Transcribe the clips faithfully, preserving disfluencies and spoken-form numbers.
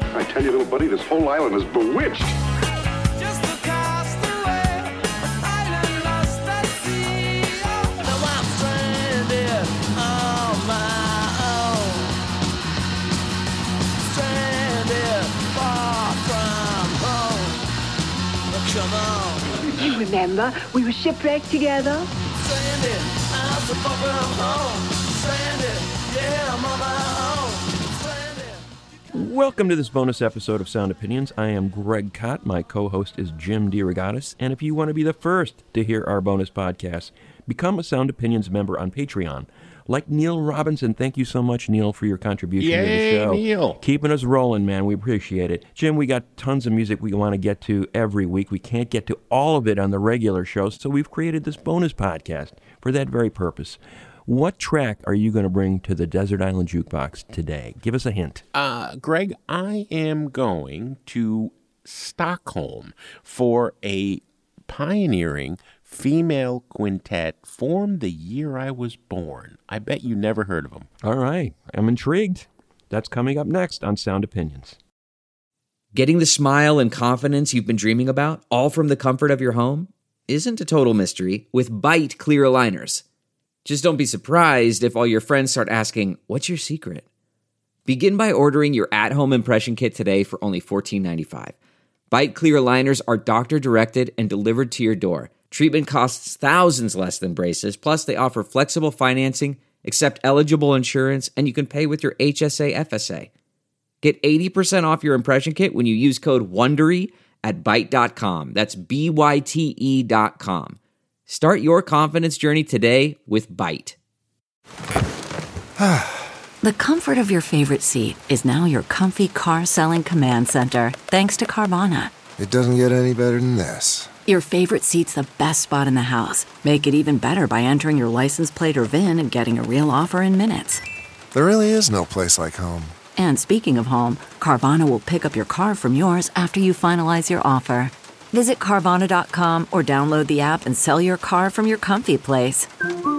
I tell you, little buddy, this whole island is bewitched. Just a castaway, an island lost at sea. Now I'm stranded on my own. Stranded far from home. Come on. You remember, we were shipwrecked together? Stranded, I'm so far from home. Stranded, yeah, I'm on my own. Stranded. Welcome to this bonus episode of Sound Opinions. I am Greg Kot. My co-host is Jim DeRogatis. And if you want to be the first to hear our bonus podcast, become a Sound Opinions member on Patreon. Like Neil Robinson, thank you so much, Neil, for your contribution Yay, to the show. Neil. Keeping us rolling, man. We appreciate it. Jim, we got tons of music we want to get to every week. We can't get to all of it on the regular show, so we've created this bonus podcast for that very purpose. What track are you going to bring to the Desert Island Jukebox today? Give us a hint. Uh, Greg, I am going to Stockholm for a pioneering female quintet formed the year I was born. I bet you never heard of them. All right. I'm intrigued. That's coming up next on Sound Opinions. Getting the smile and confidence you've been dreaming about, all from the comfort of your home, isn't a total mystery with Byte clear aligners. Just don't be surprised if all your friends start asking, what's your secret? Begin by ordering your at-home impression kit today for only fourteen ninety-five. Byte clear aligners are doctor-directed and delivered to your door. Treatment costs thousands less than braces, plus they offer flexible financing, accept eligible insurance, and you can pay with your H S A F S A. Get eighty percent off your impression kit when you use code WONDERY at byte dot com. That's B Y T E dot com. Start your confidence journey today with Byte. The comfort of your favorite seat is now your comfy car-selling command center, thanks to Carvana. It doesn't get any better than this. Your favorite seat's the best spot in the house. Make it even better by entering your license plate or V I N and getting a real offer in minutes. There really is no place like home. And speaking of home, Carvana will pick up your car from yours after you finalize your offer. Visit Carvana dot com or download the app and sell your car from your comfy place.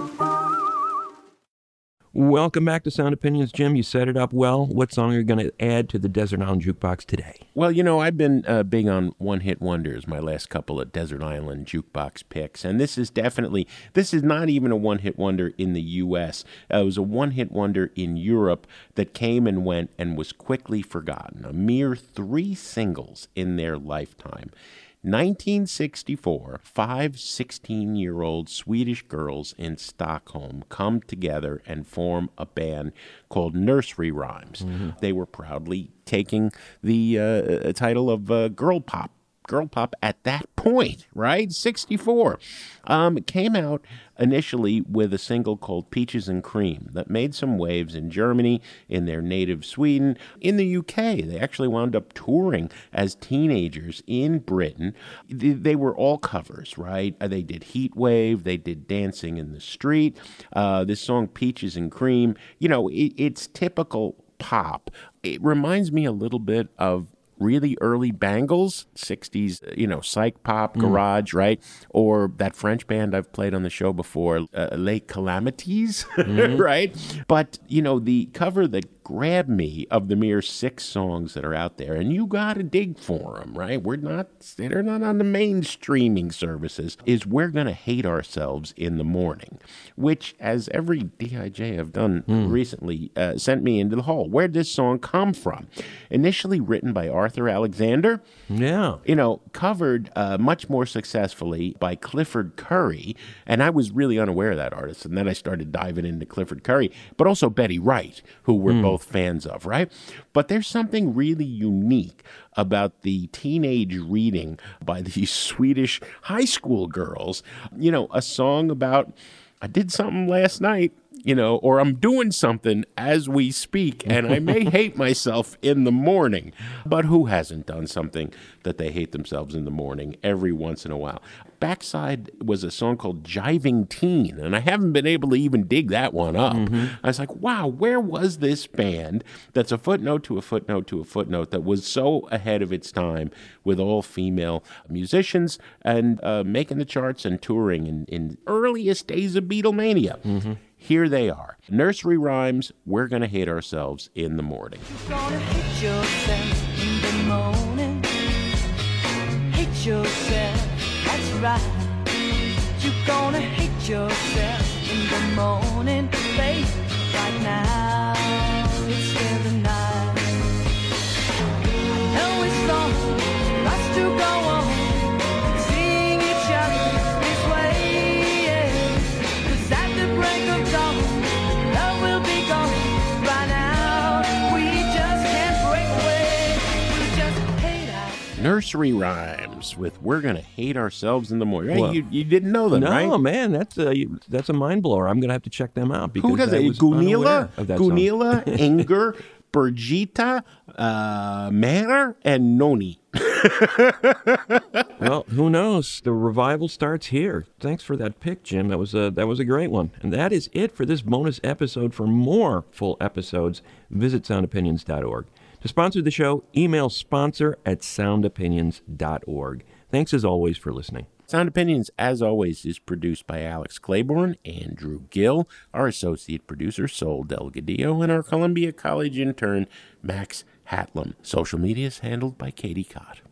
Welcome back to Sound Opinions. Jim, you set it up well. What song are you going to add to the Desert Island Jukebox today? Well, you know, I've been uh, big on one-hit wonders my last couple of Desert Island Jukebox picks, and this is definitely, this is not even a one-hit wonder in the U S Uh, it was a one-hit wonder in Europe that came and went and was quickly forgotten. A mere three singles in their lifetime. nineteen sixty-four, five sixteen-year-old Swedish girls in Stockholm come together and form a band called Nursery Rhymes. Mm-hmm. They were proudly taking the uh, title of uh, girl pop. Girl pop at that point, right? sixty-four. Um, it came out initially with a single called Peaches and Cream that made some waves in Germany, in their native Sweden, in the U K. They actually wound up touring as teenagers in Britain. They, they were all covers, right? They did Heat Wave, they did Dancing in the Street. Uh, this song, Peaches and Cream, you know, it, it's typical pop. It reminds me a little bit of really early Bangles, sixties, you know, psych pop, garage, mm. right? Or that French band I've played on the show before, uh, Les Calamities, mm. right? But, you know, the cover that grabbed me of the mere six songs that are out there, and you got to dig for them, right? We're not, they're not on the main streaming services, is We're Gonna Hate Ourselves in the Morning, which, as every D I J I've done mm. recently, uh, sent me into the hole. Where'd this song come from? Initially written by Arthur Alexander, yeah, you know, covered uh, much more successfully by Clifford Curry, and I was really unaware of that artist, and then I started diving into Clifford Curry, but also Betty Wright, who we're mm. both fans of, right? But there's something really unique about the teenage reading by these Swedish high school girls, you know, a song about, I did something last night, you know, or I'm doing something as we speak, and I may hate myself in the morning. But who hasn't done something that they hate themselves in the morning every once in a while? Backside was a song called Jiving Teen, and I haven't been able to even dig that one up. Mm-hmm. I was like, wow, where was this band that's a footnote to a footnote to a footnote that was so ahead of its time with all female musicians and uh, making the charts and touring in, in earliest days of Beatlemania? Mm-hmm. Here they are. Nursery Rhymes, We're Gonna Hate Ourselves in the Morning. You're gonna hate yourself morning. Hate yourself, that's right. You're gonna hate yourself in the morning, babe. Right now, it's still the night. I know it's long for us to go on, seeing each other this way, yeah. 'Cause at the break of dawn, love will be gone. By now, we just can't break away. We just hate our Nursery rhymes with "We're gonna hate ourselves in the morning." Right? Well, you, you didn't know them, no, right? man, that's a that's a mind blower. I'm gonna have to check them out because Who does I it? was unaware Gunilla, of that song. Gunilla, Inger, Birgitta, uh, Mer, and Noni. Well, who knows? The revival starts here. Thanks for that pick, Jim. That was a that was a great one. And that is it for this bonus episode. For more full episodes, visit sound opinions dot org. To sponsor the show, email sponsor at sound opinions dot org. Thanks as always for listening. Sound Opinions, as always, is produced by Alex Claiborne, Andrew Gill, our associate producer, Sol Delgadillo, and our Columbia College intern, Max Hatlam. Social media is handled by Katie Cott.